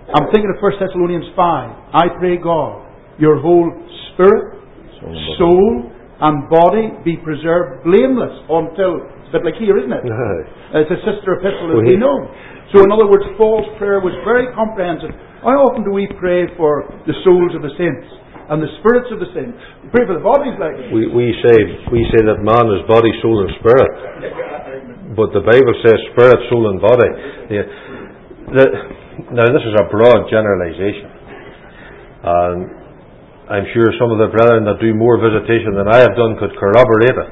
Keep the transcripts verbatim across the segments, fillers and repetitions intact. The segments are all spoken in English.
I'm thinking of First Thessalonians five. I pray God, your whole spirit, soul, and body be preserved blameless until... It's a bit like here, isn't it? No. It's a sister epistle, as we know. So in other words, Paul's prayer was very comprehensive. How often do we pray for the souls of the saints and the spirits of the saints? We pray for the bodies, like we we say we say that man is body, soul, and spirit, but the Bible says spirit, soul, and body. The, the, now this is a broad generalization, and I'm sure some of the brethren that do more visitation than I have done could corroborate it.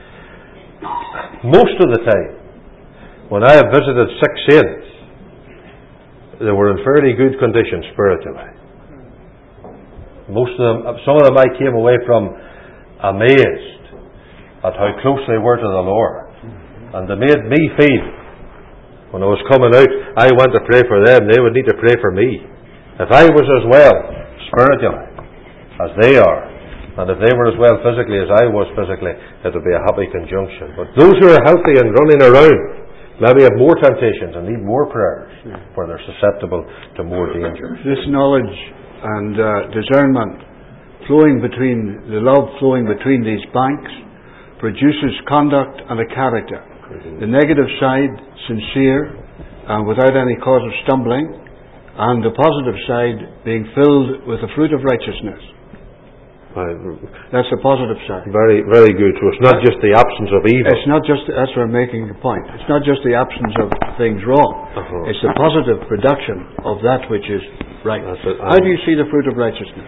Most of the time, when I have visited sick saints, they were in fairly good condition spiritually. Most of them, some of them I came away from amazed at how close they were to the Lord. And they made me feel, when I was coming out, I went to pray for them, they would need to pray for me. If I was as well spiritually as they are, and if they were as well physically as I was physically, it would be a happy conjunction. But those who are healthy and running around maybe have more temptations and need more prayers, for they're susceptible to more dangers. This knowledge and uh, discernment flowing between, the love flowing between these banks, produces conduct and a character. The negative side, sincere and without any cause of stumbling, and the positive side being filled with the fruit of righteousness. Uh, that's the positive side. Very, very good. So it's not just the absence of evil. It's not just, that's where I'm making the point. It's not just the absence of things wrong. Uh-huh. It's the positive production of that which is right. How do you see the fruit of righteousness?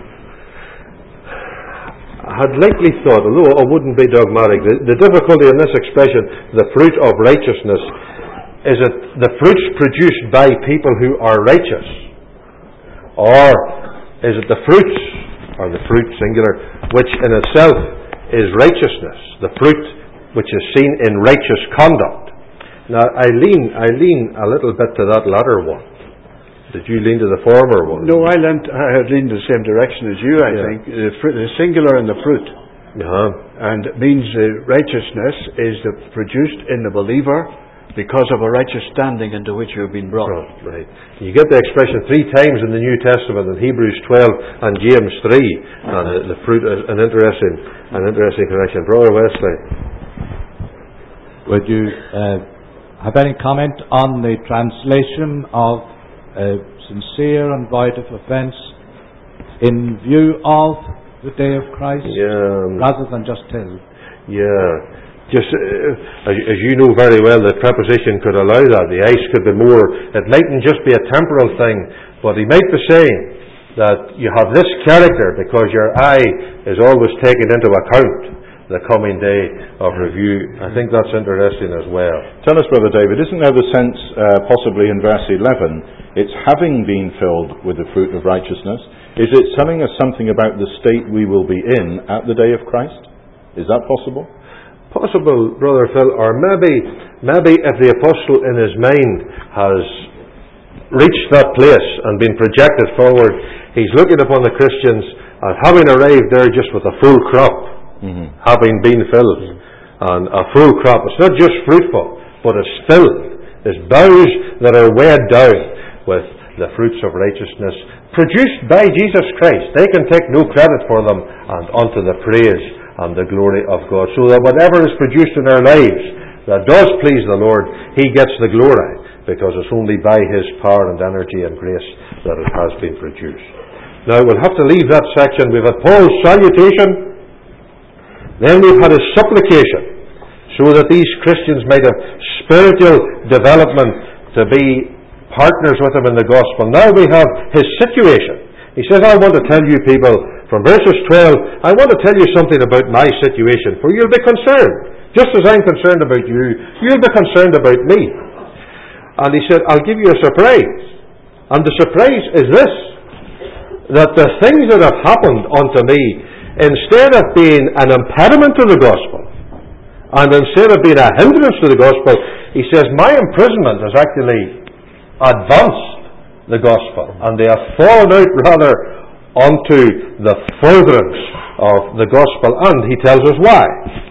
I had lately thought, although I wouldn't be dogmatic, the, the difficulty in this expression, the fruit of righteousness, is it the fruits produced by people who are righteous? Or is it the fruits, or the fruit singular, which in itself is righteousness, the fruit which is seen in righteous conduct? Now I lean I lean a little bit to that latter one. Did you lean to the former one? No, I leaned I had leaned the same direction as you, I yeah. think. The, fruit, the singular and the fruit. Uh-huh. And it means uh, righteousness is the, produced in the believer because of a righteous standing into which you have been brought. Oh, right. You get the expression three times in the New Testament, in Hebrews twelve and James three, and uh, the fruit is an interesting, an interesting connection. Brother Wesley, would you uh, have any comment on the translation of uh, sincere and void of offence in view of the day of Christ, yeah, rather than just till? Yeah. Just uh, as, as you know very well, the preposition could allow that. The ice could be more. It mightn't just be a temporal thing, but he might be saying that you have this character because your eye is always taken into account the coming day of review. I think that's interesting as well. Tell us, Brother David, isn't there the sense, uh, possibly in verse eleven, it's having been filled with the fruit of righteousness? Is it telling us something about the state we will be in at the day of Christ? Is that possible? Possible, Brother Phil, or maybe maybe if the apostle in his mind has reached that place and been projected forward, he's looking upon the Christians as having arrived there just with a full crop, mm-hmm. having been filled. And a full crop, it's not just fruitful, but it's filled. It's boughs that are weighed down with the fruits of righteousness produced by Jesus Christ. They can take no credit for them, and unto the praise and the glory of God. So that whatever is produced in our lives that does please the Lord, He gets the glory, because it's only by His power and energy and grace that it has been produced. Now we'll have to leave that section. We've had Paul's salutation, then we've had his supplication, so that these Christians might have spiritual development to be partners with him in the gospel. Now we have his situation. He says, I want to tell you people, from verses twelve, I want to tell you something about my situation, for you'll be concerned. Just as I'm concerned about you, you'll be concerned about me. And he said, I'll give you a surprise. And the surprise is this, that the things that have happened unto me, instead of being an impediment to the gospel, and instead of being a hindrance to the gospel, he says, my imprisonment has actually advanced the gospel, and they have fallen out rather unto the furtherance of the gospel. And he tells us why.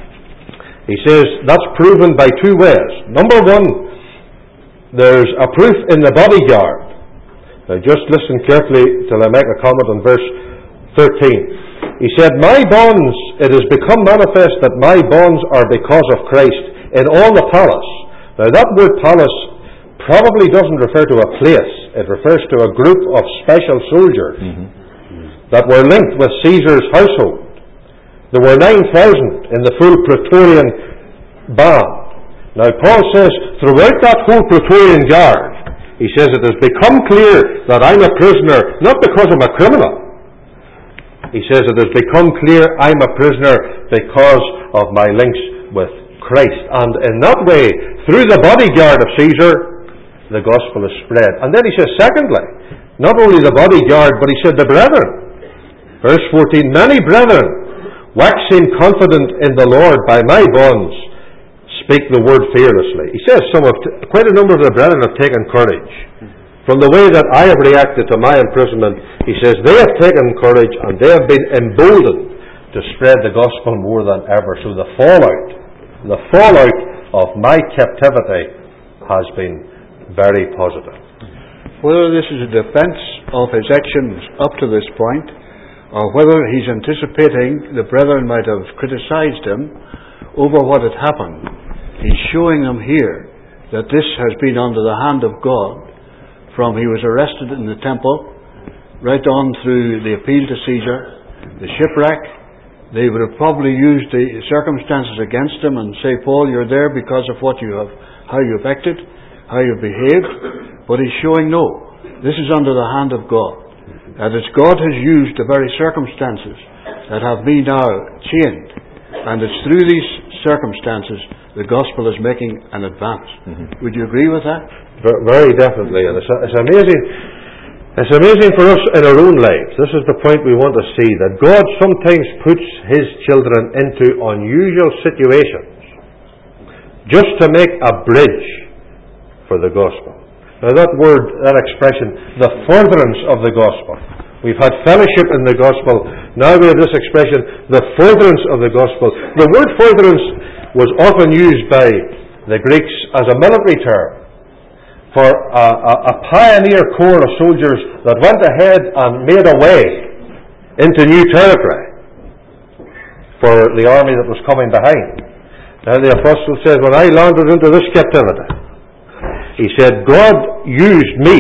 He says that's proven by two ways. Number one, there's a proof in the bodyguard Now just listen carefully till I make a comment on verse thirteen. He said, my bonds, it has become manifest that my bonds are because of Christ in all the palace. Now that word palace probably doesn't refer to a place. It refers to a group of special soldiers mm-hmm. that were linked with Caesar's household. There were nine thousand in the full Praetorian band. Now Paul says, throughout that whole Praetorian guard, he says it has become clear that I'm a prisoner, not because I'm a criminal. He says it has become clear I'm a prisoner because of my links with Christ. And in that way, through the bodyguard of Caesar, the gospel is spread. And then he says, secondly, not only the bodyguard, but he said the brethren. Verse fourteen, many brethren, waxing confident in the Lord by my bonds, speak the word fearlessly. He says some of, t- quite a number of the brethren have taken courage. From the way that I have reacted to my imprisonment, he says they have taken courage and they have been emboldened to spread the gospel more than ever. So the fallout, the fallout of my captivity has been very positive. Whether this is a defense of his actions up to this point, or whether he's anticipating the brethren might have criticized him over what had happened, he's showing them here that this has been under the hand of God. From he was arrested in the temple, right on through the appeal to Caesar, the shipwreck. They would have probably used the circumstances against him and say, Paul, you're there because of what you have, how you've acted, how you've behaved. But he's showing, no, this is under the hand of God. That it's God has used the very circumstances that have me now chained. And it's through these circumstances the gospel is making an advance. Mm-hmm. Would you agree with that? Very definitely, and it's, it's amazing. It's amazing for us in our own lives. This is the point we want to see, that God sometimes puts His children into unusual situations just to make a bridge for the gospel. Now that word, that expression, the furtherance of the gospel. We've had fellowship in the gospel. Now we have this expression, the furtherance of the gospel. The word furtherance was often used by the Greeks as a military term for a, a, a pioneer corps of soldiers that went ahead and made a way into new territory for the army that was coming behind. Now the apostle says, when I landed into this captivity, he said, God used me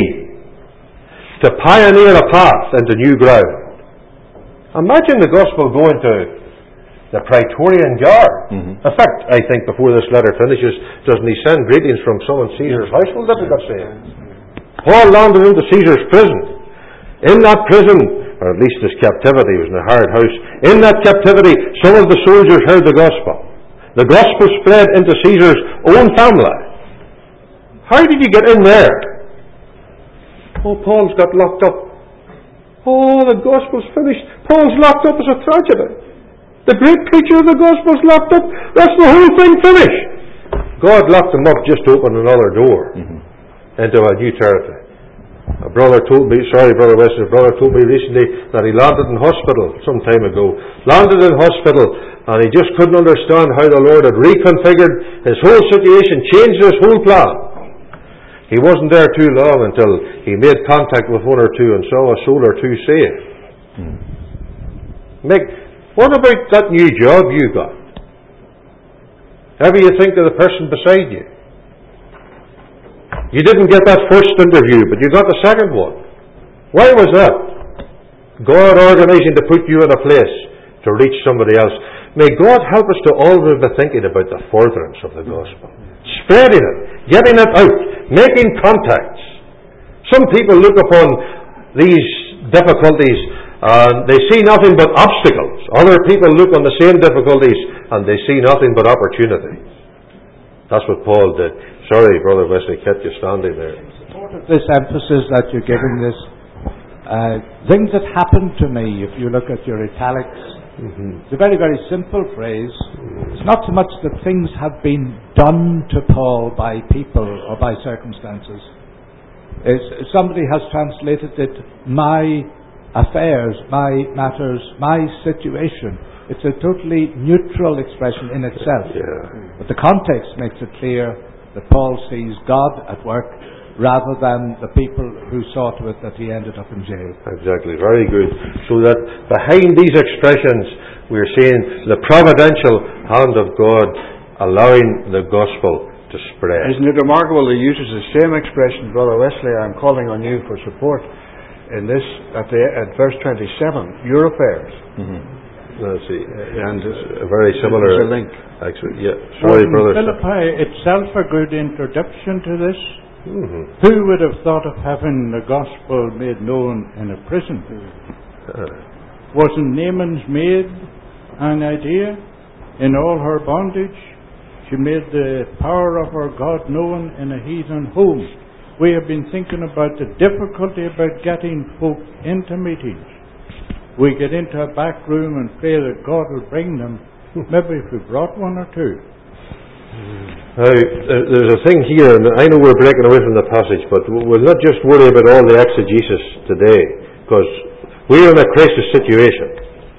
to pioneer a path into new ground. Imagine the gospel going to the Praetorian Guard. Mm-hmm. In fact, I think before this letter finishes, doesn't he send greetings from some in Caesar's household that he got saved? Paul landed into Caesar's prison. In that prison, or at least his captivity was in a hard house, in that captivity, some of the soldiers heard the gospel. The gospel spread into Caesar's own family. How did you get in there? Oh, Paul's got locked up. Oh, the gospel's finished. Paul's locked up as a tragedy. The great preacher of the gospel's locked up. That's the whole thing finished. God locked him up just to open another door mm-hmm. into a new territory. A brother told me, sorry Brother West, a brother told me recently that he landed in hospital some time ago. Landed in hospital and he just couldn't understand how the Lord had reconfigured his whole situation, changed his whole plan. He wasn't there too long until he made contact with one or two and saw a soul or two saved. Mm. Make What about that new job you got? Ever you think of the person beside you? You didn't get that first interview, but you got the second one. Why was that? God organizing to put you in a place to reach somebody else. May God help us to always be thinking about the furtherance of the gospel. Spreading it, getting it out, making contacts. Some people look upon these difficulties and they see nothing but obstacles. Other people look on the same difficulties and they see nothing but opportunities. That's what Paul did. Sorry, Brother Wesley, kept you standing there. In support of this emphasis that you're giving this, uh, things that happened to me, if you look at your italics, mm-hmm. it's a very, very simple phrase. It's not so much that things have been done to Paul by people or by circumstances. It's, somebody has translated it, my affairs, my matters, my situation. It's a totally neutral expression in itself. Yeah. But the context makes it clear that Paul sees God at work rather than the people who saw to it that he ended up in jail. Exactly, very good. So that behind these expressions we're seeing the providential hand of God allowing the gospel to spread. Isn't it remarkable he uses the same expression, Brother Wesley, I'm calling on you for support, in this, at, the, at verse twenty-seven, your affairs. Mm-hmm. Let's see, and uh, a very similar a link. Actually, yeah. Sorry, Wasn't brother. Philippi itself a good introduction to this? Mm-hmm. Who would have thought of having the gospel made known in a prison? Uh, Wasn't Naaman's maid an idea? In all her bondage, she made the power of our God known in a heathen home. We have been thinking about the difficulty about getting folk into meetings. We get into a back room and pray that God will bring them. Maybe if we brought one or two. Now, there's a thing here, and I know we're breaking away from the passage, but we'll not just worry about all the exegesis today, because we're in a crisis situation.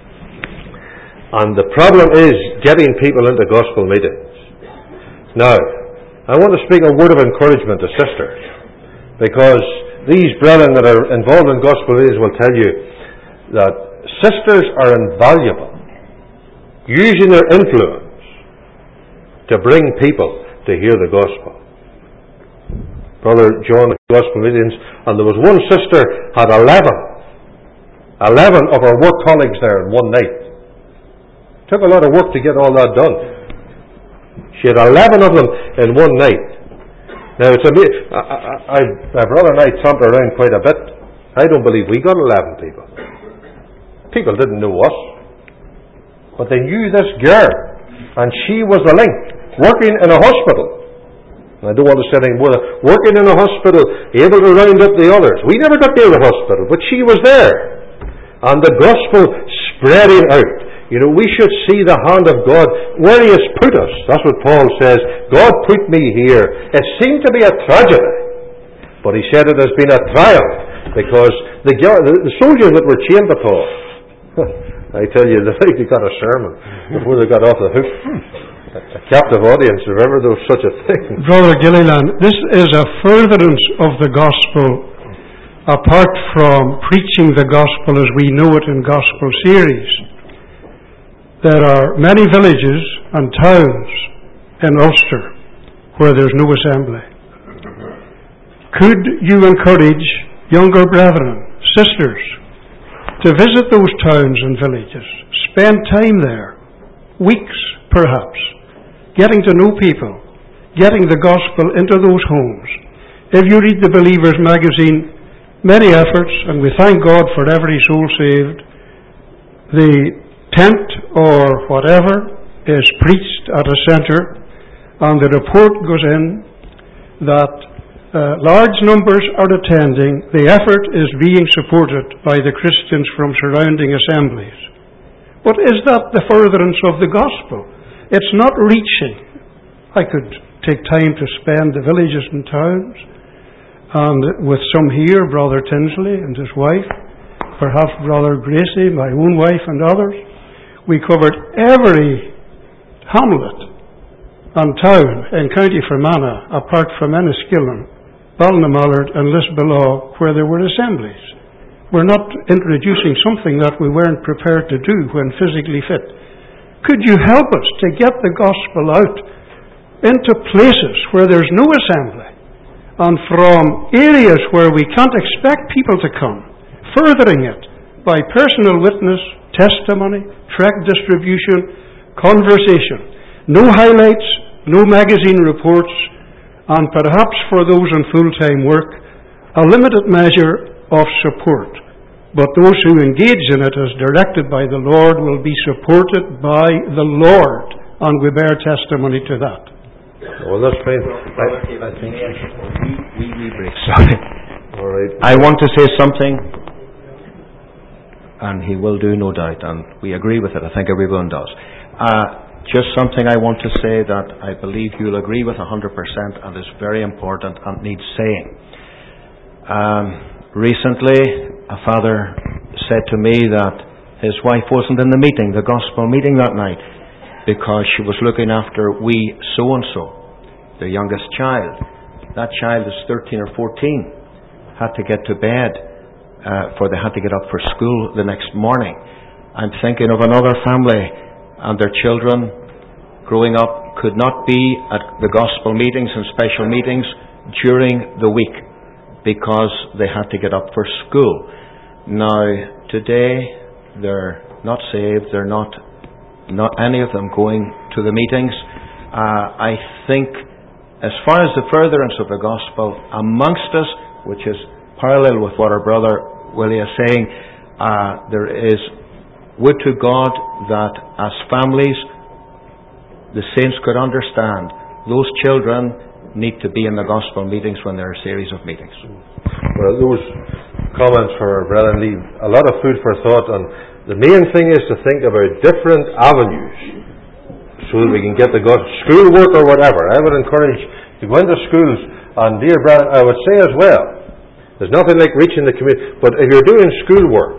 And the problem is getting people into gospel meetings. Now, I want to speak a word of encouragement to sisters, because these brethren that are involved in gospel meetings will tell you that sisters are invaluable, using their influence to bring people to hear the gospel. Brother John at gospel meetings, and there was one sister had eleven, eleven of her work colleagues there in one night. Took a lot of work to get all that done. She had eleven of them in one night. Now, it's a, I, I, my brother and I tramped around quite a bit. I don't believe we got eleven people. People didn't know us, but they knew this girl, and she was the link, working in a hospital. And I don't want to say anything more than working in a hospital, able to round up the others. We never got near the hospital, but she was there, and the gospel spreading out. You know, we should see the hand of God where He has put us. That's what Paul says. God put me here. It seemed to be a tragedy, but he said it has been a triumph, because the, the soldiers that were chained to Paul, I tell you, they think they got a sermon before they got off the hook. A captive audience, if ever there was such a thing. Brother Gilliland, this is a furtherance of the gospel, apart from preaching the gospel as we know it in gospel series. There are many villages and towns in Ulster where there's no assembly. Could you encourage younger brethren, sisters, to visit those towns and villages, spend time there, weeks perhaps, getting to know people, getting the gospel into those homes? If you read the Believer's magazine, many efforts, and we thank God for every soul saved. The tent or whatever is preached at a centre, and the report goes in that uh, large numbers are attending. The effort is being supported by the Christians from surrounding assemblies. But is that the furtherance of the gospel? It's not reaching. I could take time to spend the villages and towns, and with some here, Brother Tinsley and his wife, perhaps Brother Gracie, my own wife, and others. We covered every hamlet and town in County Fermanagh, apart from Enniskillen, Ballinamallard and Lisbellaw, where there were assemblies. We're not introducing something that we weren't prepared to do when physically fit. Could you help us to get the gospel out into places where there's no assembly, and from areas where we can't expect people to come, furthering it by personal witness, testimony, tract distribution, conversation. No highlights, no magazine reports, and perhaps for those in full-time work, a limited measure of support. But those who engage in it as directed by the Lord will be supported by the Lord, and we bear testimony to that. Well, that's fine. I, I think we, we break. Sorry. All right. I want to say something, and he will do, no doubt, and we agree with it. I think everyone does. Uh, just something I want to say that I believe you'll agree with one hundred percent, and is very important and needs saying. Um, recently, a father said to me that his wife wasn't in the meeting, the gospel meeting that night, because she was looking after wee so-and-so, the youngest child. that child is thirteen or fourteen, had to get to bed, uh, for they had to get up for school the next morning. I'm thinking of another family, and their children growing up could not be at the gospel meetings and special meetings during the week because they had to get up for school. Now, today, they're not saved, they're not, not any of them going to the meetings. Uh, I think, as far as the furtherance of the gospel amongst us, which is parallel with what our brother Willie is saying, uh, there is, would to God that as families, the saints could understand those children need to be in the gospel meetings when there are a series of meetings. Well, those comments for Brethren leave a lot of food for thought, and the main thing is to think about different avenues so that we can get the gospel, schoolwork or whatever. I would encourage to go into schools, and dear brethren, I would say as well, there's nothing like reaching the community, but if you're doing schoolwork,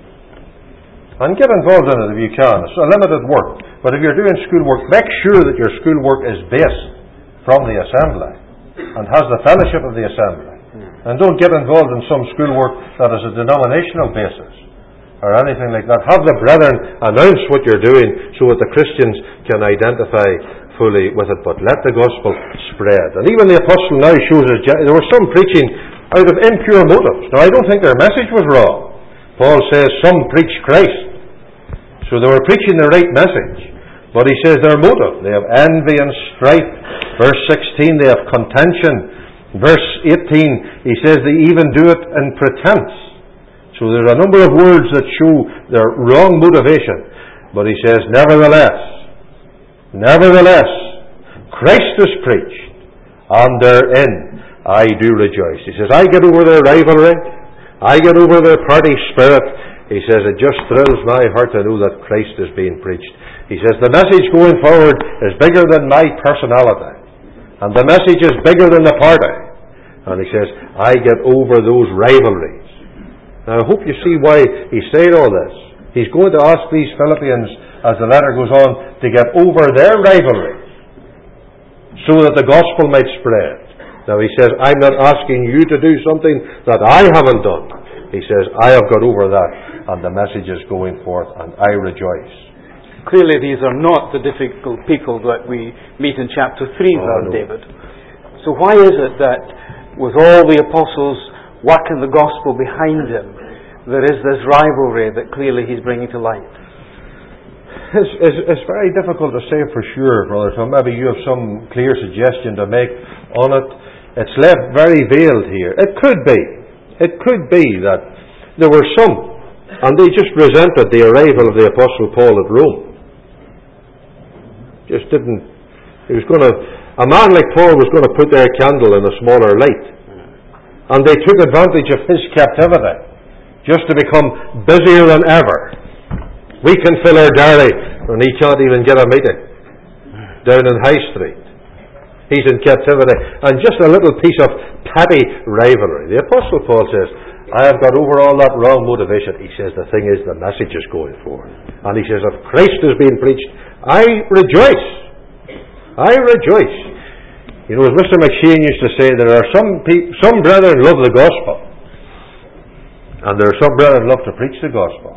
and get involved in it if you can, it's a limited work, but if you're doing schoolwork, make sure that your schoolwork is based from the assembly and has the fellowship of the assembly. And don't get involved in some schoolwork that is a denominational basis or anything like that. Have the brethren announce what you're doing so that the Christians can identify fully with it, but let the gospel spread. And even the apostle now shows us there was some preaching out of impure motives. Now, I don't think their message was wrong. Paul says some preach Christ, so they were preaching the right message. But he says their motive, they have envy and strife. Verse sixteen, they have contention. Verse eighteen, he says they even do it in pretense. So there's a number of words that show their wrong motivation. But he says, nevertheless, nevertheless, Christ is preached, and therein I do rejoice. He says, I get over their rivalry, I get over their party spirit. He says, it just thrills my heart to know that Christ is being preached. He says, the message going forward is bigger than my personality. And the message is bigger than the party. And he says, I get over those rivalries. Now, I hope you see why he's saying all this. He's going to ask these Philippians, as the letter goes on, to get over their rivalries so that the gospel might spread. Now, he says, I'm not asking you to do something that I haven't done. He says, I have got over that, and the message is going forth, and I rejoice. Clearly, these are not the difficult people that we meet in chapter three, oh, Brother no. David. So why is it that, with all the apostles working the gospel behind him, there is this rivalry that clearly he's bringing to light? It's, it's, it's very difficult to say for sure, Brother Tom. Maybe you have some clear suggestion to make on it. It's left very veiled here. It could be. It could be that there were some, and they just resented the arrival of the Apostle Paul at Rome. Just didn't. He was going to. A man like Paul was going to put their candle in a smaller light, and they took advantage of his captivity just to become busier than ever. We can fill our diary, and he can't even get a meeting down in High Street. He's in captivity, and just a little piece of petty rivalry. The Apostle Paul says, I have got over all that wrong motivation. He says, the thing is, the message is going forward. And he says, if Christ is being preached, I rejoice. I rejoice. You know, as Mister McShane used to say, there are some people, some brethren love the gospel, and there are some brethren love to preach the gospel.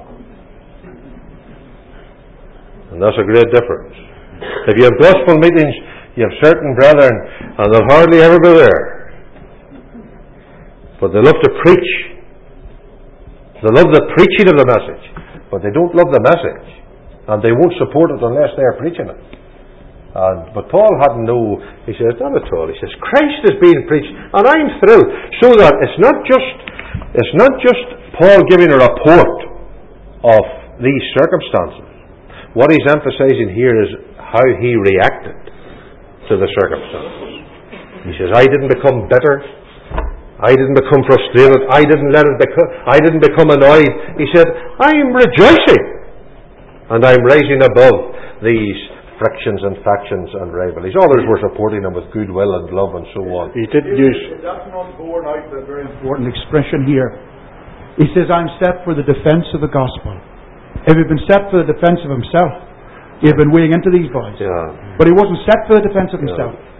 And that's a great difference. If you have gospel meetings, you have certain brethren, and they'll hardly ever be there. But they love to preach. They love the preaching of the message, but they don't love the message, and they won't support it unless they're preaching it. And, but Paul hadn't no, he says, not at all. He says, Christ is being preached, and I'm thrilled. So that it's not just, it's not just Paul giving a report of these circumstances. What he's emphasizing here is how he reacted to the circumstances. He says, I didn't become bitter. I didn't become frustrated. I didn't let it become, I didn't become annoyed. He said, I'm rejoicing. And I'm rising above these frictions and factions and rivalries. Others were supporting him with goodwill and love and so on. He did use... That's not borne out a very important expression here. He says, I'm set for the defence of the gospel. If he'd been set for the defence of himself, he'd been weighing into these boys. Yeah. But he wasn't set for the defence of himself. Yeah.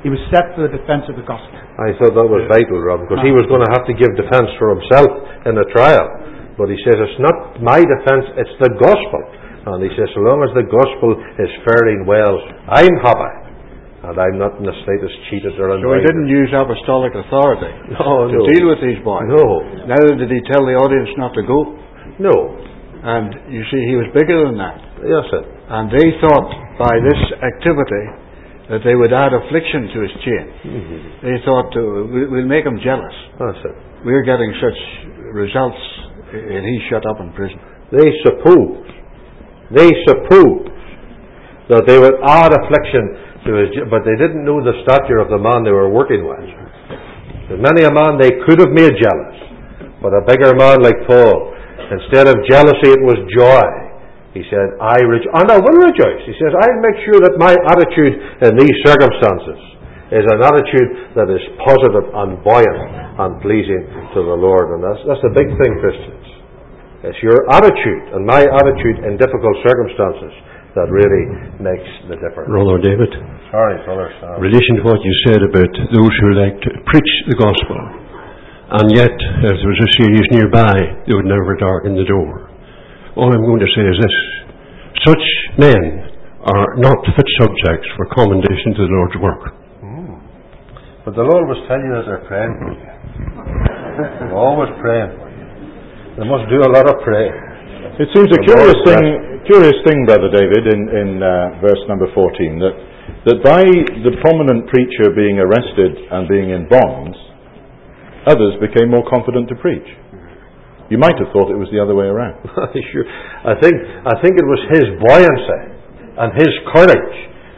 He was set for the defence of the gospel. I thought that was vital, Rob, because he was going to have to give defence for himself in a trial. But he says, it's not my defence, it's the gospel. And he says, so long as the gospel is faring well, I'm happy. And I'm not in the slightest cheated or So he didn't use apostolic authority no, to no. deal with these boys. No. Neither did he tell the audience not to go. No. And you see, he was bigger than that. Yes, sir. And they thought by this activity that they would add affliction to his chain. Mm-hmm. They thought, uh, we'll make him jealous. That's it. We're getting such results, and he's shut up in prison. They suppose, they suppose that they would add affliction to his, but they didn't know the stature of the man they were working with. There's many a man they could have made jealous, but a bigger man like Paul, instead of jealousy, it was joy. He said, I rejoice, and I will rejoice. He says, I'll make sure that my attitude in these circumstances is an attitude that is positive and buoyant and pleasing to the Lord. And that's, that's the big thing, Christians. It's your attitude and my attitude in difficult circumstances that really makes the difference. Brother David. Sorry, brother. Sorry. In relation to what you said about those who like to preach the gospel, and yet, if there was a series nearby, they would never darken the door. All I'm going to say is this: such men are not fit subjects for commendation to the Lord's work. Mm. But the Lord was telling you that they're praying for you. They're always praying for you. They must do a lot of praying. It seems a curious thing, curious thing, Brother David, in, in uh, verse number fourteen, that, that by the prominent preacher being arrested and being in bonds, others became more confident to preach. You might have thought it was the other way around. Sure. I think, I think it was his buoyancy and his courage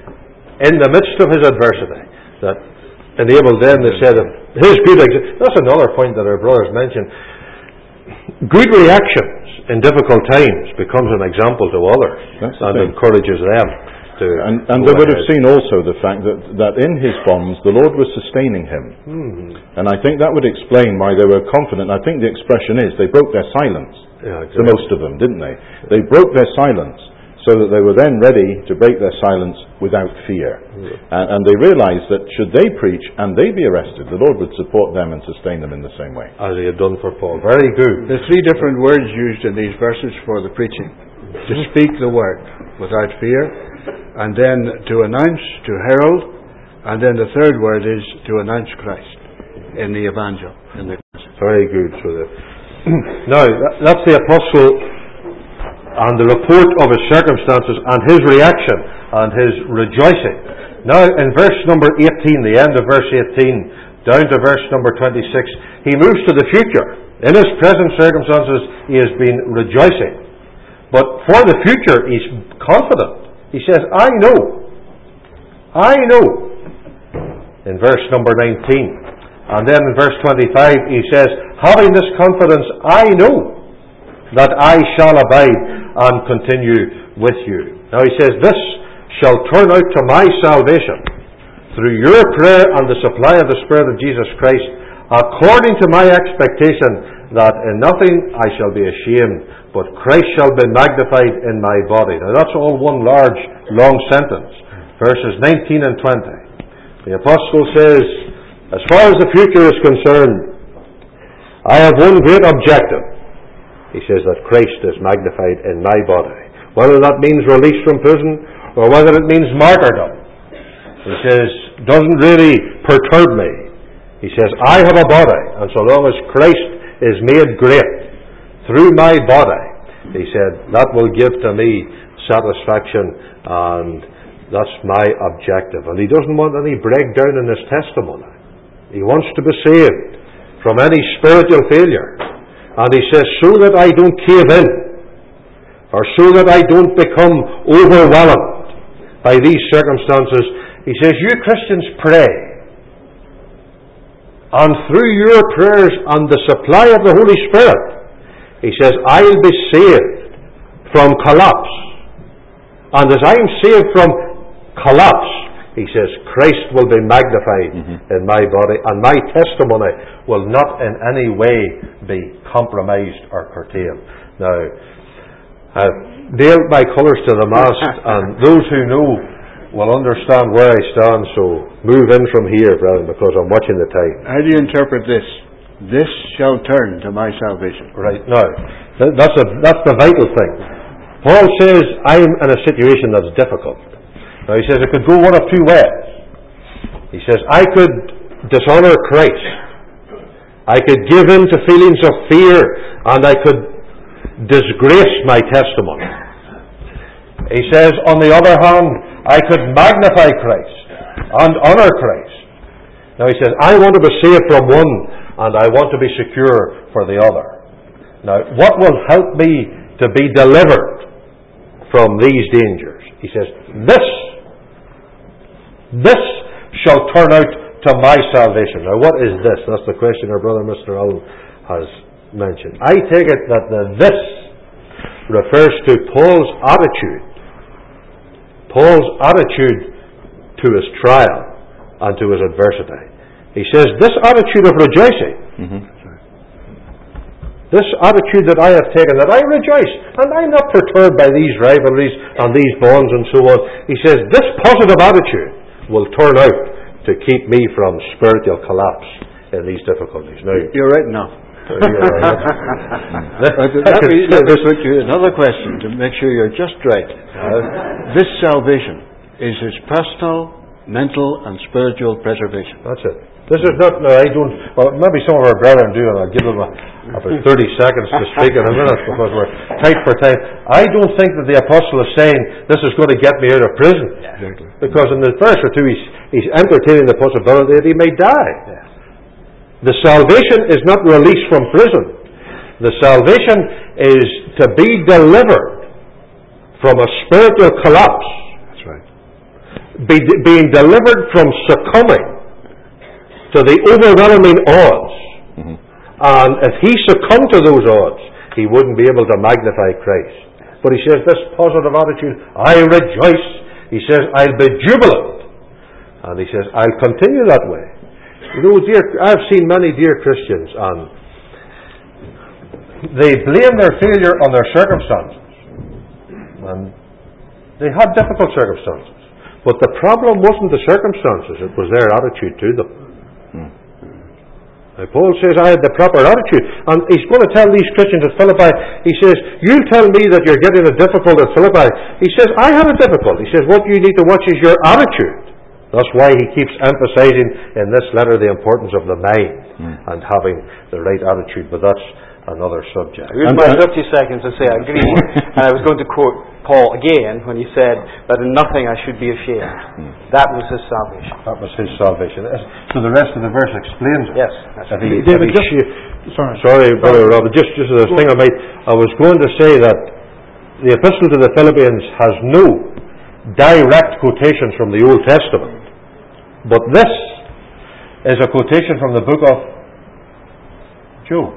in the midst of his adversity that enabled them to say that his good example. That's another point that our brothers mentioned. Good reactions in difficult times becomes an example to others. That's and the encourages them to. And, and they would have seen also the fact that, that in his bonds the Lord was sustaining him. Hmm. And I think that would explain why they were confident. I think the expression is they broke their silence. Yeah, exactly. The most of them, didn't they? They broke their silence so that they were then ready to break their silence without fear. Yeah. And, and they realized that should they preach and they be arrested, the Lord would support them and sustain them in the same way. As he had done for Paul. Very good. There's three different words used in these verses for the preaching. To speak the word without fear, and then to announce, to herald, and then the third word is to announce Christ in the evangel. In the Very good. So the now, that, that's the apostle and the report of his circumstances and his reaction and his rejoicing. Now, in verse number eighteen, the end of verse eighteen, down to verse number twenty-six, he moves to the future. In his present circumstances, he has been rejoicing. But for the future, he's confident. He says, I know. I know. In verse number nineteen. And then in verse twenty-five, he says, having this confidence, I know that I shall abide and continue with you. Now he says, this shall turn out to my salvation through your prayer and the supply of the Spirit of Jesus Christ, according to my expectation that in nothing I shall be ashamed, but Christ shall be magnified in my body. Now that's all one large, long sentence. Verses nineteen and twenty. The apostle says, as far as the future is concerned, I have one great objective. He says that Christ is magnified in my body. Whether that means release from prison or whether it means martyrdom, he says, doesn't really perturb me. He says, I have a body, and so long as Christ is made great through my body, he said, that will give to me satisfaction, and that's my objective. And he doesn't want any breakdown in his testimony. He wants to be saved from any spiritual failure. And he says, so that I don't cave in, or so that I don't become overwhelmed by these circumstances, he says, you Christians pray. And through your prayers and the supply of the Holy Spirit, he says, I'll be saved from collapse. And as I'm saved from collapse, he says, Christ will be magnified mm-hmm. in my body, and my testimony will not in any way be compromised or curtailed. Now, I've nailed my colours to the mast, and those who know will understand where I stand, so move in from here, brethren, because I'm watching the time. How do you interpret this? This shall turn to my salvation. Right, now, that's, a, that's the vital thing. Paul says, I'm in a situation that's difficult. Now, he says it could go one of two ways. He says, I could dishonor Christ. I could give in to feelings of fear, and I could disgrace my testimony. He says, on the other hand, I could magnify Christ and honor Christ. Now he says, I want to be saved from one, and I want to be secure for the other. Now, what will help me to be delivered from these dangers? He says, this, this shall turn out to my salvation. Now, what is this? That's the question our brother Mister Allen has mentioned. I take it that the this refers to Paul's attitude. Paul's attitude to his trial and to his adversity. He says, this attitude of rejoicing, mm-hmm. this attitude that I have taken, that I rejoice, and I'm not perturbed by these rivalries and these bonds and so on. He says, this positive attitude will turn out to keep me from spiritual collapse in these difficulties. Now, you're right enough. You're right. let, let, me, let me put you another question to make sure you're just right. Uh, this salvation is his personal, mental, and spiritual preservation. That's it. This is not, no, I don't, well, maybe some of our brethren do, and I'll give them a, about thirty seconds to speak in a minute because we're tight for time. I don't think that the apostle is saying, this is going to get me out of prison. Yeah, exactly. Because in the verse or two, he's, he's entertaining the possibility that he may die. Yeah. The salvation is not release from prison. The salvation is to be delivered from a spiritual collapse. That's right. Be, being delivered from succumbing to the overwhelming odds. Mm-hmm. And if he succumbed to those odds, he wouldn't be able to magnify Christ. But he says this positive attitude, I rejoice. He says, I'll be jubilant. And he says, I'll continue that way. You know, dear, I've seen many dear Christians, and they blame their failure on their circumstances. And they had difficult circumstances. But the problem wasn't the circumstances, it was their attitude to them. Now, Paul says, I had the proper attitude. And he's going to tell these Christians at Philippi, he says, you tell me that you're getting it difficult at Philippi. He says, I have it difficult. He says, what you need to watch is your attitude. That's why he keeps emphasizing in this letter the importance of the mind mm. and having the right attitude. But that's another subject. Here's my fifty seconds to say I agree. And I was going to quote Paul again when he said that in nothing I should be ashamed. Mm. That was his salvation. That was his salvation. So the rest of the verse explains it. Yes. If he, David, if he just, sh- sorry, sorry, brother Robert. Just, just a thing I made. I was going to say that the Epistle to the Philippians has no direct quotations from the Old Testament, but this is a quotation from the book of Job.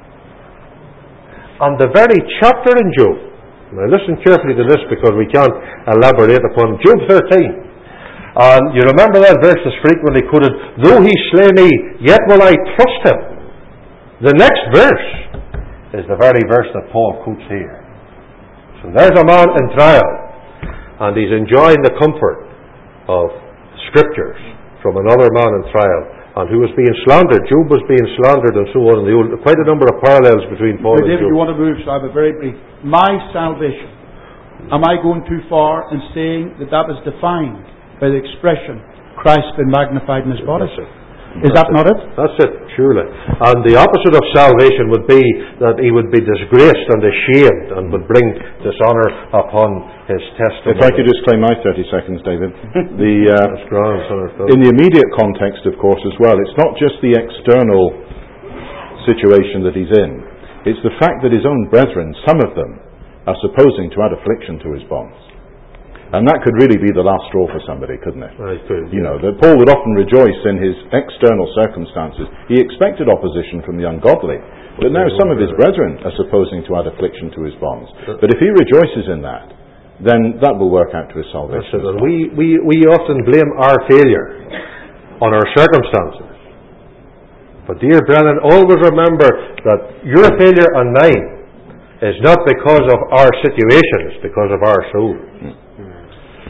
And the very chapter in Job, now listen carefully to this because we can't elaborate upon Job thirteen. And you remember that verse is frequently quoted, though he slay me, yet will I trust him. The next verse is the very verse that Paul quotes here. So there's a man in trial, and he's enjoying the comfort of Scriptures from another man in trial, and who was being slandered. Job was being slandered and so on. In the old, quite a number of parallels between Paul but and David, Job. you want to move, so I have a very brief. My salvation. Am I going too far in saying that that was defined by the expression Christ been magnified in his body? That's it. Is That's that it. not it? That's it, surely. And the opposite of salvation would be that he would be disgraced and ashamed and would bring dishonour upon his testimony. If I could just claim my thirty seconds, David. the, uh, That's grand, in the immediate context, of course, as well, it's not just the external situation that he's in. It's the fact that his own brethren, some of them, are supposing to add affliction to his bonds. And that could really be the last straw for somebody, couldn't it? Right, could. You know, that Paul would often rejoice in his external circumstances. He expected opposition from the ungodly. But now some of his brethren are supposing to add affliction to his bonds. But if he rejoices in that, then that will work out to his salvation. Well. We, we, we often blame our failure on our circumstances. But dear brethren, always remember that your failure and mine is not because of our situation, it's because of our soul. Mm.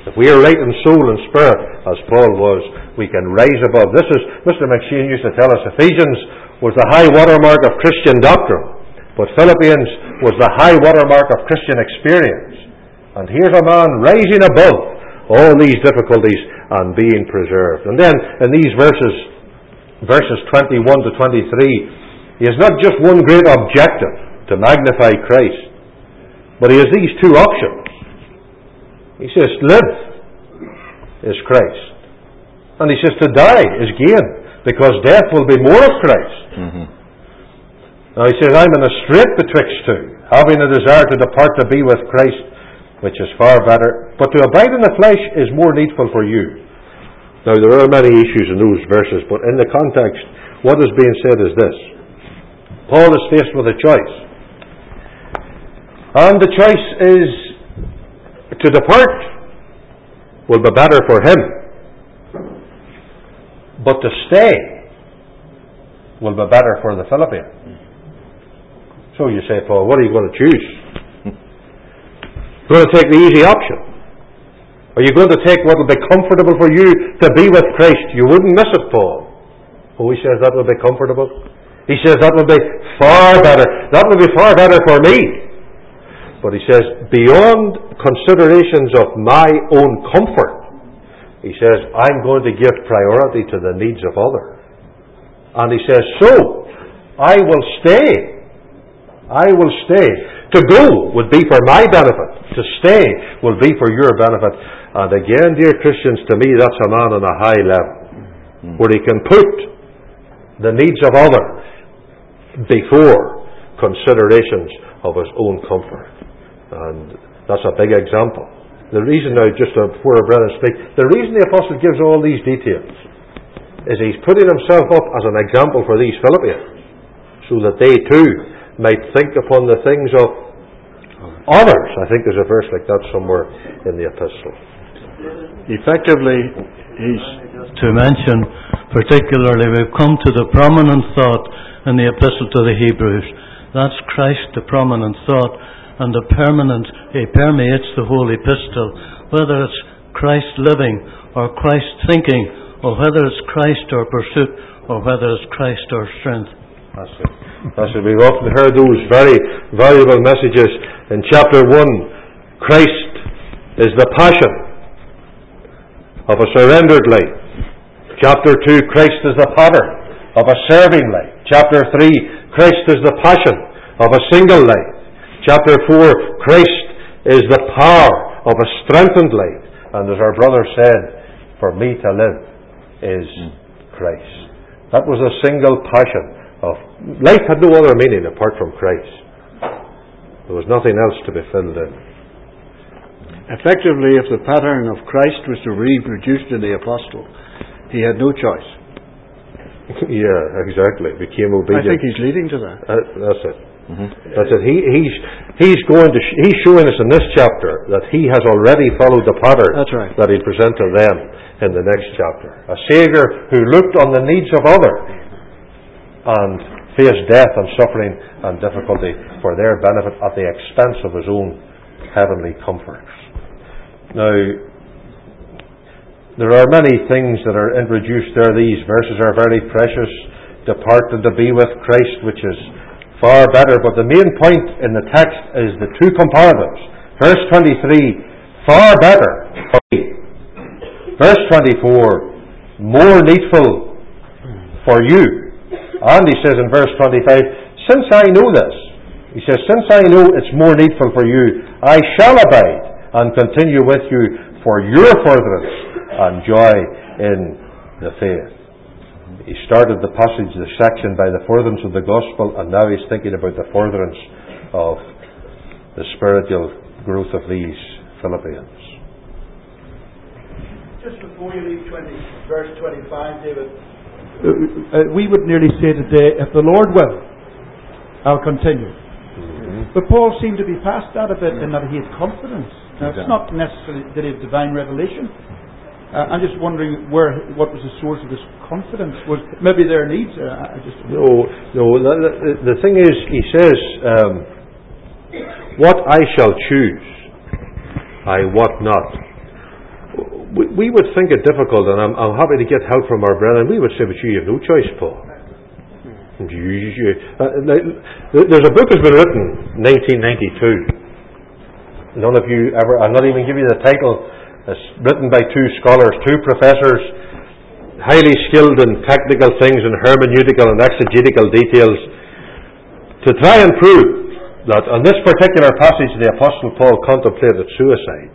If we are right in soul and spirit, as Paul was, we can rise above. This is, Mister McShane used to tell us, Ephesians was the high watermark of Christian doctrine, but Philippians was the high watermark of Christian experience. And here's a man rising above all these difficulties and being preserved. And then in these verses, verses twenty-one to twenty-three, he has not just one great objective, to magnify Christ, but he has these two options. He says, live is Christ. And he says, to die is gain, because death will be more of Christ. Mm-hmm. Now he says, I'm in a strait betwixt two, having a desire to depart to be with Christ, which is far better, but to abide in the flesh is more needful for you. Now there are many issues in those verses, but in the context, what is being said is this. Paul is faced with a choice. And the choice is to depart will be better for him, but to stay will be better for the Philippians. So you say, Paul, what are you going to choose? You're going to take the easy option? Are you going to take what will be comfortable for you to be with Christ? You wouldn't miss it, Paul. Oh, he says that will be comfortable. He says that will be far better. That will be far better for me. But he says, beyond considerations of my own comfort, he says, I'm going to give priority to the needs of others. And he says, so, I will stay. I will stay. To go would be for my benefit. To stay will be for your benefit. And again, dear Christians, to me that's a man on a high level, where he can put the needs of others before considerations of his own comfort. And that's a big example. The reason now, just before our brethren speak, the reason the apostle gives all these details is he's putting himself up as an example for these Philippians, so that they too might think upon the things of others. I think there's a verse like that somewhere in the epistle. Effectively, he's to mention, particularly, we've come to the prominent thought in the epistle to the Hebrews. That's Christ, the prominent thought, and the permanent, it permeates the whole epistle, whether it's Christ living or Christ thinking, or whether it's Christ our pursuit, or whether it's Christ our strength. That's it. That's it. We've often heard those very valuable messages. In chapter one, Christ is the passion of a surrendered life. Chapter two, Christ is the pattern of a serving life. Chapter three, Christ is the passion of a single life. Chapter four, Christ is the power of a strengthened life. And as our brother said, for me to live is Christ. That was a single passion of life. Had no other meaning apart from Christ. There was nothing else to be filled in. Effectively, if the pattern of Christ was to be reproduced in the apostle, he had no choice. Yeah, exactly. Became obedient. I think he's leading to that. Uh, that's it. Mm-hmm. That's it. He, he's he's going to sh- he's showing us in this chapter that he has already followed the pattern. That's right. That he presented to them in the next chapter. A Saviour who looked on the needs of others and faced death and suffering and difficulty for their benefit at the expense of his own heavenly comforts. Now, there are many things that are introduced there. These verses are very precious. Depart and to be with Christ, which is far better. But the main point in the text is the two comparatives. Verse twenty-three, far better. Verse twenty-four, more needful for you. And he says in verse twenty-five, since I know this, he says, since I know it's more needful for you, I shall abide and continue with you for your furtherance and joy in the faith. He started the passage, the section, by the furtherance of the gospel, and now he's thinking about the furtherance of the spiritual growth of these Philippians. Just before you leave twenty, verse twenty-five, David, uh, uh, we would nearly say today, if the Lord will, I'll continue. Mm-hmm. But Paul seemed to be past that a bit in that he had confidence. Now, it's not necessarily that he had divine revelation. Uh, I'm just wondering where, what was the source of this confidence? Was maybe their needs? Uh, I just no, no. The, the, the thing is, he says, um, "What I shall choose, I wot not. we, we would think it difficult, and I'm, I'm happy to get help from our brethren. We would say, but you have no choice, Paul. You, you, you, uh, there's a book that's been written, nineteen ninety-two. None of you ever, I'll not even give you the title. It's written by two scholars, two professors, highly skilled in technical things and hermeneutical and exegetical details, to try and prove that on this particular passage the Apostle Paul contemplated suicide.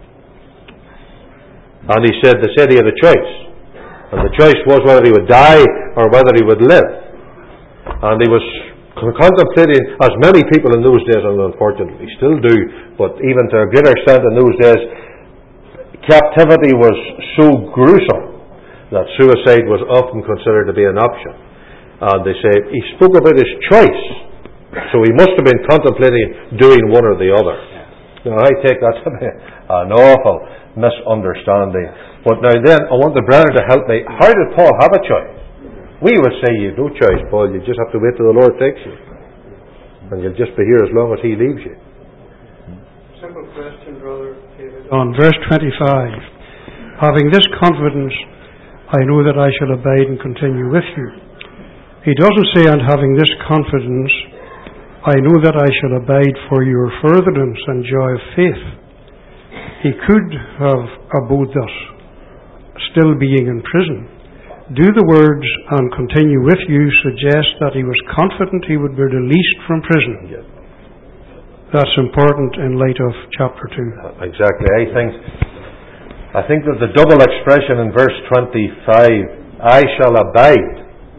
And he said, they said he had a choice. And the choice was whether he would die or whether he would live. And he was contemplating, as many people in those days, and unfortunately still do, but even to a greater extent in those days, captivity was so gruesome that suicide was often considered to be an option. And they say he spoke about his choice, so he must have been contemplating doing one or the other. Now I take that to be an awful misunderstanding. But now then, I want the brethren to help me. How did Paul have a choice? We would say you have no choice, Paul. You just have to wait till the Lord takes you, and you'll just be here as long as He leaves you. Simple question, Brother David. On verse twenty-five, having this confidence, I know that I shall abide and continue with you. He doesn't say, and having this confidence, I know that I shall abide for your furtherance and joy of faith. He could have abode thus, still being in prison. Do the words, and continue with you, suggest that he was confident he would be released from prison? Yeah. That's important in light of chapter two. Exactly. I think I think that the double expression in verse twenty-five, I shall abide,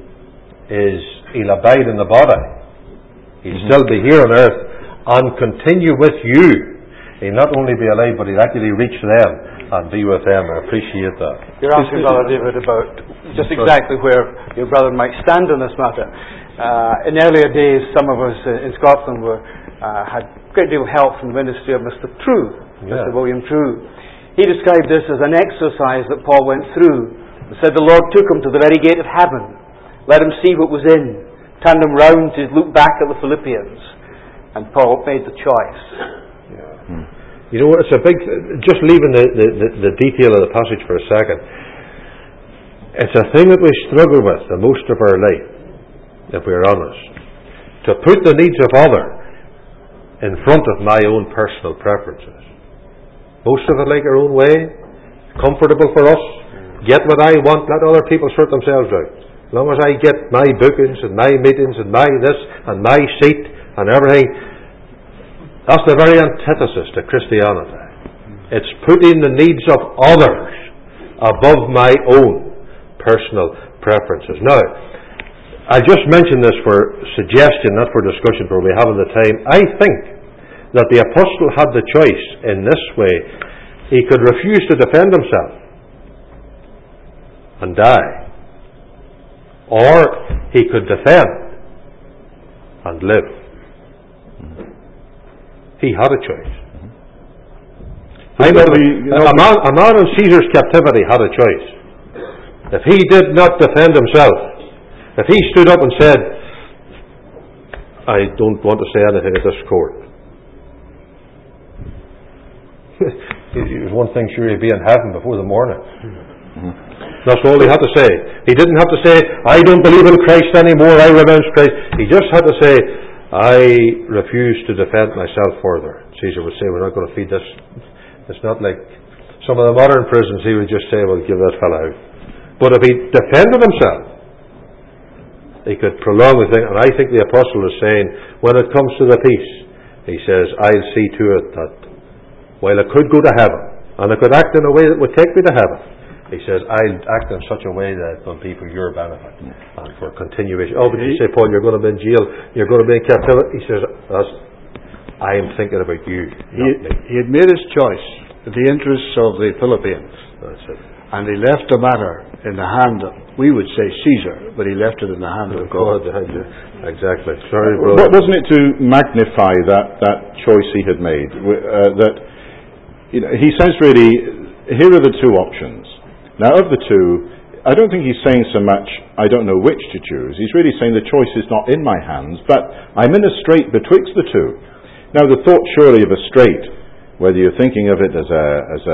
is he'll abide in the body. He'll mm-hmm. still be here on earth and continue with you. He'll not only be alive, but he'll actually reach them and be with them. I appreciate that. You're asking, Brother David, about just exactly where your brother might stand on this matter. Uh, in earlier days, some of us in Scotland were uh, had a great deal of help from the ministry of Mister True, yeah. Mister William True. He described this as an exercise that Paul went through. He said the Lord took him to the very gate of heaven, let him see what was in, turned him round to look back at the Philippians, and Paul made the choice. Yeah. Hmm. You know, it's a big, just leaving the, the, the, the detail of the passage for a second, it's a thing that we struggle with the most of our life, if we're honest. To put the needs of other in front of my own personal preferences. Most of it like our own way, comfortable for us, get what I want, let other people sort themselves out. As long as I get my bookings and my meetings and my this and my seat and everything, that's the very antithesis to Christianity. It's putting the needs of others above my own personal preferences. Now, I just mention this for suggestion, not for discussion, for we haven't the time. I think that the apostle had the choice in this way. He could refuse to defend himself and die, or he could defend and live. He had a choice. I know, a, man, a man in Caesar's captivity had a choice. If he did not defend himself, if he stood up and said, I don't want to say anything at this court, it was one thing, sure, he'd be in heaven before the morning. Mm-hmm. That's all he had to say. He didn't have to say, I don't believe in Christ anymore, I renounce Christ. He just had to say, I refuse to defend myself further. Caesar would say, we're not going to feed this. It's not like some of the modern prisons. He would just say, well, give that fellow out. But if he defended himself, he could prolong the thing. And I think the apostle is saying, when it comes to the peace, he says, I'll see to it that while I could go to heaven, and I could act in a way that would take me to heaven, he says, I'll act in such a way that it will be for your benefit and for continuation. Oh, but you say, Paul, you're going to be in jail, you're going to be in captivity. He says, I am thinking about you. He, he had made his choice in the interests of the Philippians. That's it. And he left the matter in the hand of, we would say Caesar, but he left it in the hand of God. Exactly. Sorry, brother. Wasn't it to magnify that, that choice he had made? Uh, that you know, he says really, here are the two options. Now, of the two, I don't think he's saying so much, I don't know which to choose. He's really saying the choice is not in my hands, but I'm in a strait betwixt the two. Now, the thought surely of a strait, whether you're thinking of it as a, as a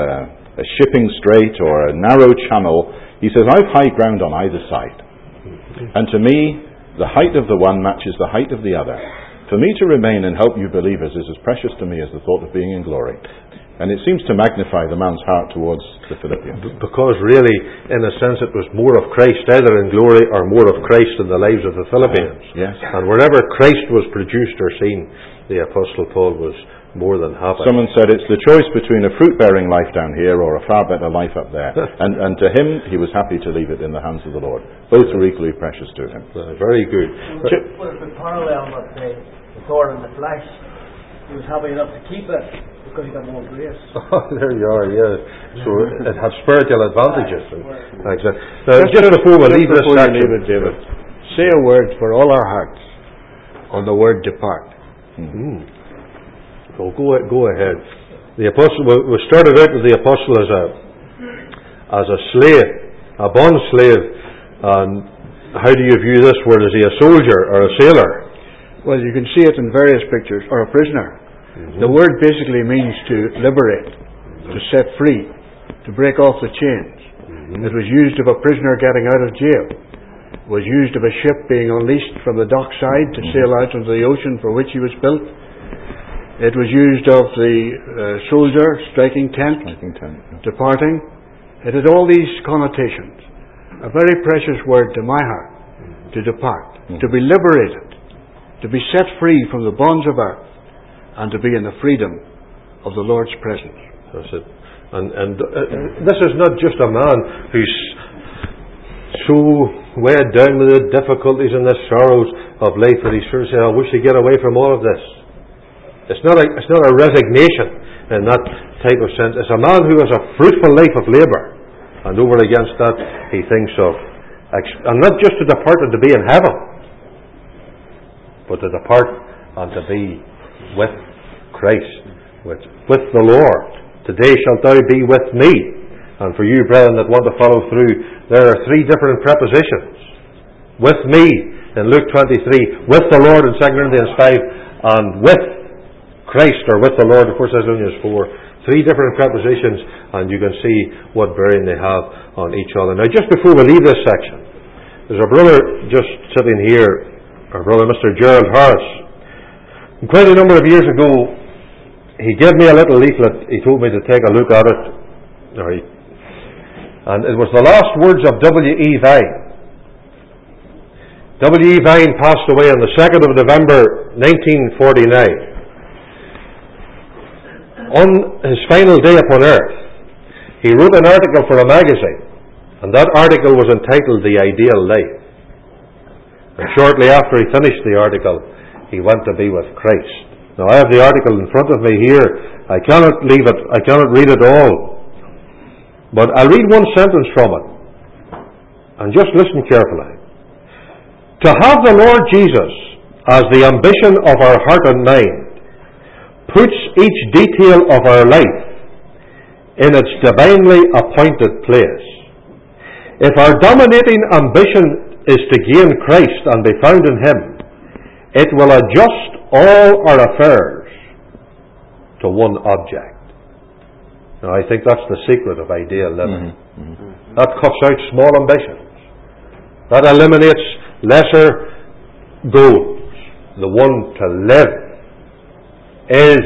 a shipping strait or a narrow channel. He says, I've high ground on either side. And to me, the height of the one matches the height of the other. For me to remain and help you believers is as precious to me as the thought of being in glory. And it seems to magnify the man's heart towards the Philippians. Because really, in a sense, it was more of Christ, either in glory or more of Christ in the lives of the Philippians. Yes. And wherever Christ was produced or seen, the Apostle Paul was more than happy. Someone said it's the choice between a fruit-bearing life down here or a far better life up there. and, and to him, he was happy to leave it in the hands of the Lord. Both were equally precious to him. Uh, very good. Well, it's a parallel with the, the thorn in the flesh. He was happy enough to keep it because he got more grace. Oh, there you are, yeah. So it had spiritual advantages. Exactly. Now, just, just before we leave this section, leave it, David, say a word for all our hearts on the word depart. Mm-hmm. So go go ahead. The apostle. We started out with the apostle as a as a slave, a bond slave. And how do you view this? Where is he, a soldier or a sailor? Well, you can see it in various pictures. Or a prisoner. Mm-hmm. The word basically means to liberate, to set free, to break off the chains. Mm-hmm. It was used of a prisoner getting out of jail. It was used of a ship being unleashed from the dockside to sail out into the ocean for which he was built. It was used of the uh, soldier striking tent, striking tent yeah. departing. It had all these connotations. A very precious word to my heart, mm-hmm. to depart, mm-hmm. to be liberated, to be set free from the bonds of earth, and to be in the freedom of the Lord's presence. That's it. And, and uh, this is not just a man who's so weighed down with the difficulties and the sorrows of life that he's sort of saying, I wish to get away from all of this. It's not a, it's not a resignation in that type of sense. It's a man who has a fruitful life of labour. And over against that, he thinks of, and not just to depart and to be in heaven, but to depart and to be with Christ, with, with the Lord. Today shalt thou be with me. And for you, brethren, that want to follow through, there are three different prepositions. With me in Luke twenty-three, with the Lord in Second Corinthians five, and with Christ, or with the Lord in First Thessalonians four. Three different prepositions, and you can see what bearing they have on each other. Now, just before we leave this section, there's a brother just sitting here, our brother Mister Gerald Harris. And quite a number of years ago, he gave me a little leaflet. He told me to take a look at it. Right. And it was the last words of W E Vine. W E Vine passed away on the second of November nineteen forty-nine. On his final day upon earth, he wrote an article for a magazine, and that article was entitled The Ideal Life. And shortly after he finished the article, he went to be with Christ. Now, I have the article in front of me here. I cannot leave it, I cannot read it all. But I'll read one sentence from it, and just listen carefully. To have the Lord Jesus as the ambition of our heart and mind puts each detail of our life in its divinely appointed place. If our dominating ambition is to gain Christ and be found in Him, it will adjust all our affairs to one object. Now, I think that's the secret of ideal living. Mm-hmm. Mm-hmm. That cuts out small ambitions. That eliminates lesser goals. The one to live is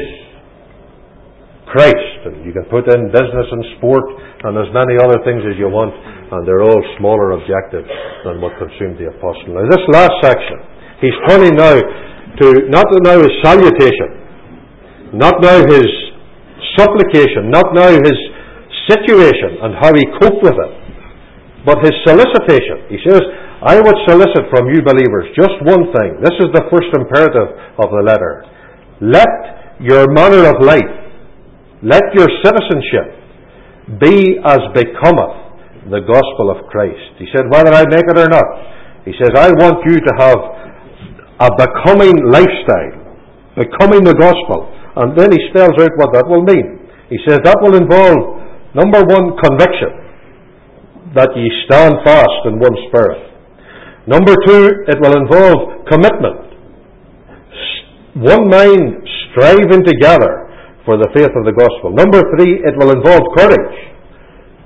Christ. And you can put in business and sport and as many other things as you want, and they're all smaller objectives than what consumed the apostle. Now, this last section, he's turning now to not now his salutation, not now his supplication, not now his situation and how he coped with it, but his solicitation. He says, I would solicit from you believers just one thing. This is the first imperative of the letter. Let your manner of life, let your citizenship be as becometh the gospel of Christ. He said, whether I make it or not. He says, I want you to have a becoming lifestyle, becoming the gospel. And then he spells out what that will mean. He says that will involve, number one, conviction, that ye stand fast in one spirit. Number two, it will involve commitment. One mind striving together for the faith of the gospel. Number three, it will involve courage.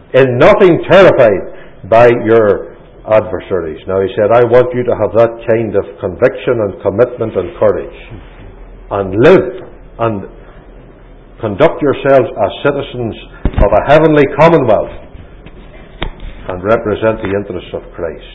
in nothing terrified by your adversaries. Now he said, I want you to have that kind of conviction and commitment and courage, and live and conduct yourselves as citizens of a heavenly commonwealth and represent the interests of Christ.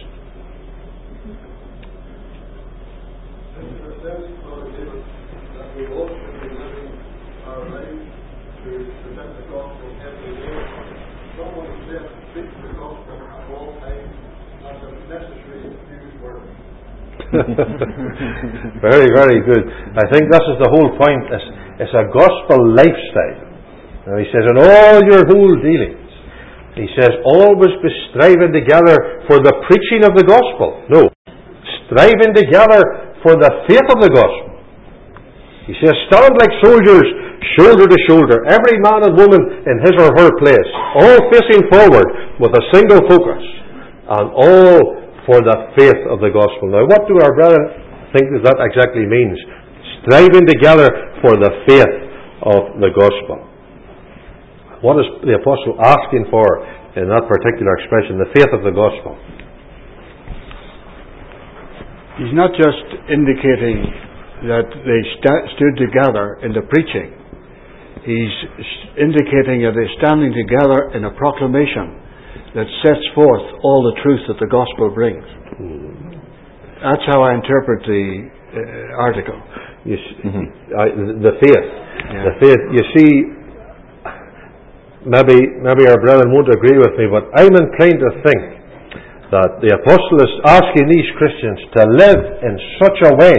Very, very good. I think this is the whole point. It's, it's a gospel lifestyle. Now he says, in all your whole dealings, he says, always be striving together for the preaching of the gospel. No, striving together for the faith of the gospel. He says, stand like soldiers, shoulder to shoulder, every man and woman in his or her place, all facing forward with a single focus, and all for the faith of the gospel. Now, what do our brethren think that that exactly means? Striving together for the faith of the gospel. What is the apostle asking for in that particular expression, the faith of the gospel? He's not just indicating that they st- stood together in the preaching. He's indicating that they're standing together in a proclamation that sets forth all the truth that the gospel brings. Mm-hmm. That's how I interpret the uh, article. You see, mm-hmm. I, the faith. Yeah. The faith. You see, maybe maybe our brethren won't agree with me, but I'm inclined to think that the apostle is asking these Christians to live in such a way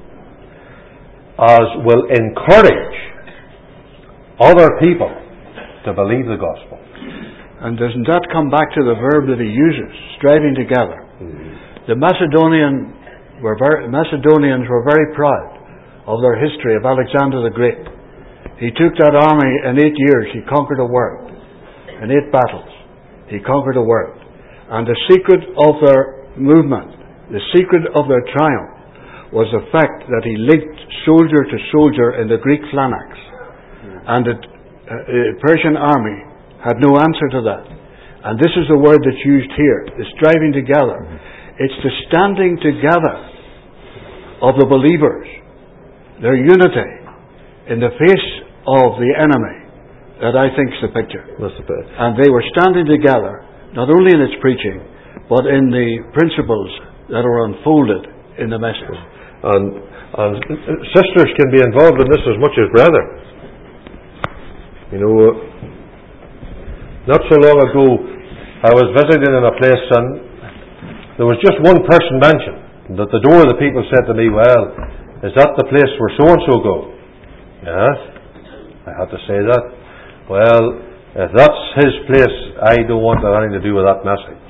as will encourage other people to believe the gospel. And doesn't that come back to the verb that he uses, striving together? Mm-hmm. The Macedonian were very, Macedonians were very proud of their history of Alexander the Great. He took that army in eight years, he conquered a world. In eight battles, he conquered a world. And the secret of their movement, the secret of their triumph, was the fact that he linked soldier to soldier in the Greek phalanx. Mm-hmm. And the uh, Persian army had no answer to that. And this is the word that's used here, the striving together. Mm-hmm. It's the standing together of the believers, their unity in the face of the enemy, that I think is the picture. That's the bit. And they were standing together, not only in its preaching, but in the principles that are unfolded in the message. And, and sisters can be involved in this as much as brethren. You know, not so long ago, I was visiting in a place and there was just one person mentioned. At the door, the people said to me, well, is that the place where so-and-so go? Yes. I had to say that. Well, if that's his place, I don't want to have anything to do with that message.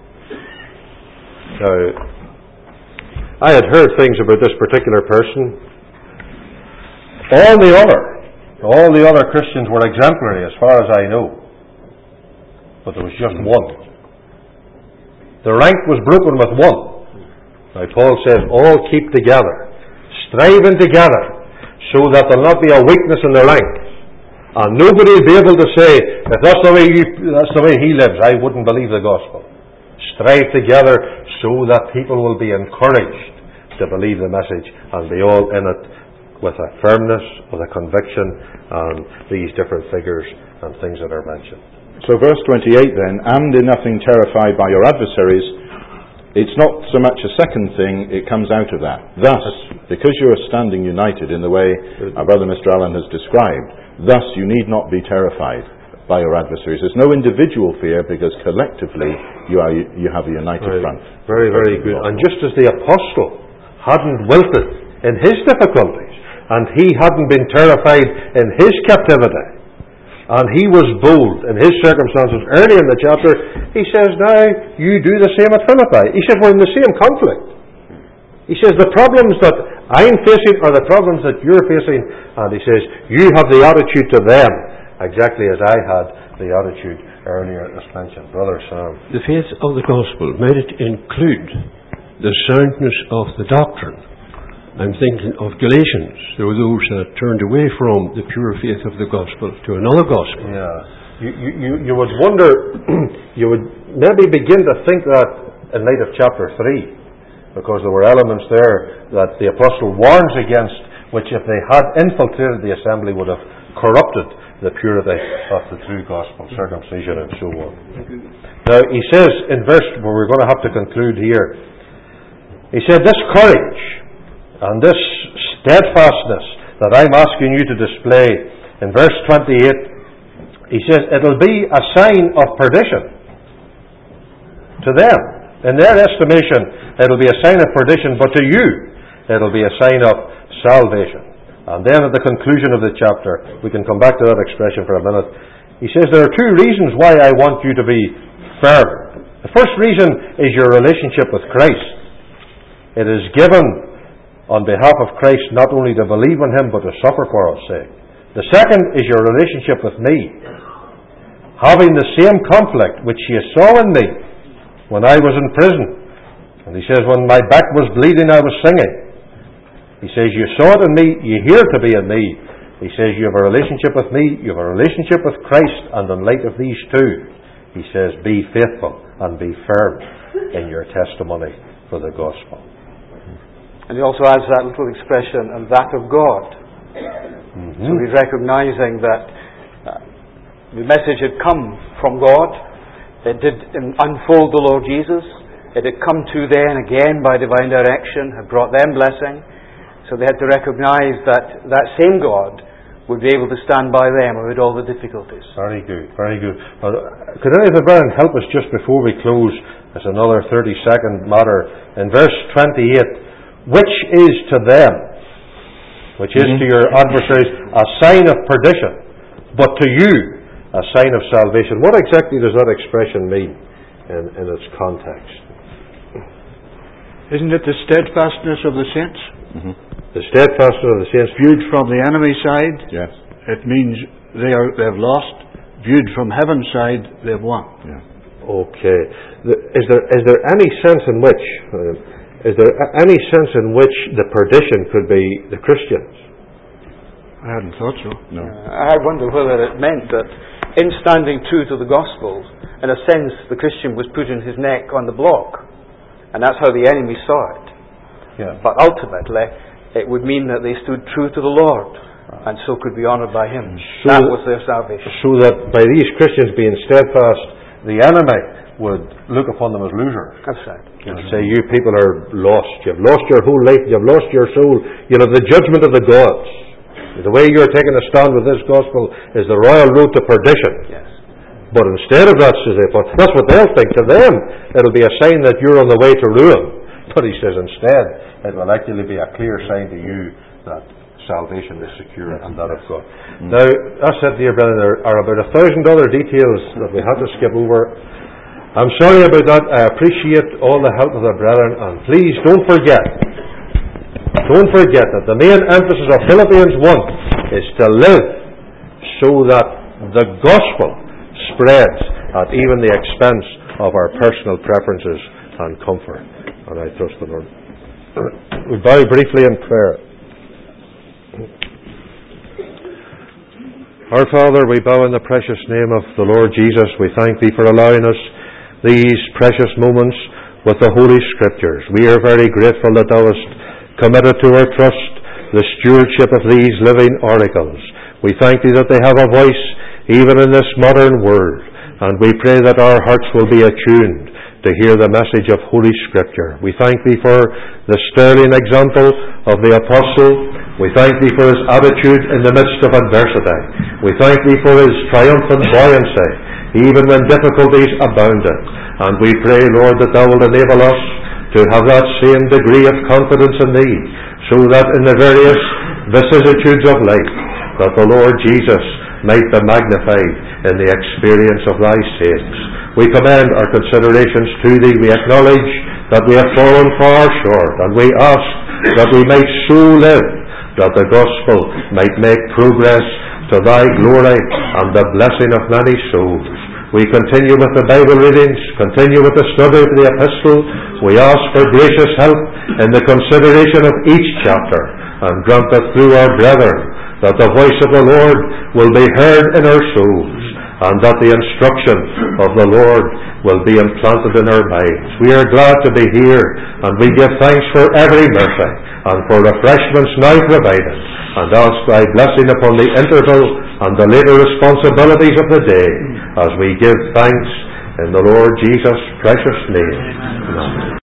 So, I had heard things about this particular person. All the other, all the other Christians were exemplary as far as I know. But there was just one. The rank was broken with one. Now Paul says, all keep together, striving together, so that there will not be a weakness in the rank. And nobody will be able to say, if that's the way you, that's the way he lives, I wouldn't believe the gospel. Strive together so that people will be encouraged to believe the message and be all in it with a firmness, with a conviction, and these different figures and things that are mentioned. So verse twenty-eight then, and in nothing terrified by your adversaries, it's not so much a second thing, it comes out of that. Thus, because you are standing united in the way our brother Mister Allen has described, thus you need not be terrified by your adversaries. There's no individual fear because collectively you are you have a united very, front. Very, very good. And just as the apostle hadn't wilted in his difficulties, and he hadn't been terrified in his captivity, and he was bold in his circumstances early in the chapter, he says, now you do the same at Philippi. He says, we're in the same conflict. He says, the problems that I'm facing are the problems that you're facing. And he says, you have the attitude to them exactly as I had the attitude earlier as mentioned. Brother Sam. The faith of the gospel, may it include the soundness of the doctrine. I'm thinking of Galatians. There were those that turned away from the pure faith of the gospel to another gospel. Yeah. You, you, you would wonder, you would maybe begin to think that in light of chapter three, because there were elements there that the apostle warns against, which if they had infiltrated the assembly would have corrupted the purity of the true gospel, circumcision and so on. Now he says in verse, where we're going to have to conclude here, he said, this courage and this steadfastness that I'm asking you to display, in verse twenty-eight, he says, it'll be a sign of perdition to them. In their estimation, it'll be a sign of perdition, but to you, it'll be a sign of salvation. And then at the conclusion of the chapter, we can come back to that expression for a minute. He says, there are two reasons why I want you to be firm. The first reason is your relationship with Christ. It is given on behalf of Christ not only to believe in Him, but to suffer for our sake. The second is your relationship with me. Having the same conflict which you saw in me when I was in prison. And he says, when my back was bleeding, I was singing. He says, you saw it in me, you hear it to be in me. He says, you have a relationship with me, you have a relationship with Christ, and in light of these two, he says, be faithful and be firm in your testimony for the gospel. And he also adds that little expression, and that of God. Mm-hmm. So he's recognizing that uh, the message had come from God. It did unfold the Lord Jesus. It had come to them again by divine direction, had brought them blessing. So they had to recognize that that same God would be able to stand by them amid all the difficulties. Very good, very good. Well, could any of the brethren help us just before we close? There's another thirty-second matter. In verse twenty-eight, which is to them, which is mm-hmm. to your adversaries, a sign of perdition, but to you, a sign of salvation. What exactly does that expression mean in, in its context? Isn't it the steadfastness of the saints? Mm-hmm. The steadfastness of the saints. Viewed from the enemy side, yes, it means they are they've lost. Viewed from heaven's side, they've won. Yeah. Okay. The, is there is there any sense in which uh, is there any sense in which the perdition could be the Christians? I hadn't thought so. No. Uh, I wonder whether it meant that in standing true to the gospel, in a sense, the Christian was putting his neck on the block, and that's how the enemy saw it. Yeah. But ultimately, it would mean that they stood true to the Lord, and so could be honoured by Him. So that was their salvation. So that by these Christians being steadfast, the enemy would look upon them as losers. That's right. And say, you people are lost. You've lost your whole life. You've lost your soul. You'll have the judgment of the gods. The way you're taking a stand with this gospel is the royal road to perdition. Yes. But instead of that, says the apostle, that's what they'll think. To them, it'll be a sign that you're on the way to ruin. But he says instead, it will actually be a clear sign to you that salvation is secure and that of God. Mm. Now, I said, dear brethren, there are about a thousand other details that we had to skip over. I'm sorry about that. I appreciate all the help of the brethren, and please don't forget, don't forget that the main emphasis of Philippians one is to live so that the gospel spreads at even the expense of our personal preferences and comfort. And I trust the Lord. We bow briefly in prayer. Our Father, we bow in the precious name of the Lord Jesus. We thank Thee for allowing us these precious moments with the Holy Scriptures. We are very grateful that Thou hast committed to our trust the stewardship of these living oracles. We thank Thee that they have a voice even in this modern world, and we pray that our hearts will be attuned to hear the message of Holy Scripture. We thank Thee for the sterling example of the Apostle. We thank Thee for his attitude in the midst of adversity. We thank Thee for his triumphant buoyancy, even when difficulties abounded. And we pray, Lord, that Thou will enable us to have that same degree of confidence in Thee, so that in the various vicissitudes of life, that the Lord Jesus might be magnified in the experience of Thy saints. We commend our considerations to Thee. We acknowledge that we have fallen far short, and we ask that we might so live that the gospel might make progress to Thy glory and the blessing of many souls. We continue with the Bible readings, continue with the study of the epistle. We ask for gracious help in the consideration of each chapter, and grant that through our brethren that the voice of the Lord will be heard in our souls, and that the instruction of the Lord will be implanted in our minds. We are glad to be here, and we give thanks for every mercy and for refreshments now provided, and ask thy blessing upon the interval and the later responsibilities of the day, as we give thanks in the Lord Jesus' precious name. Amen.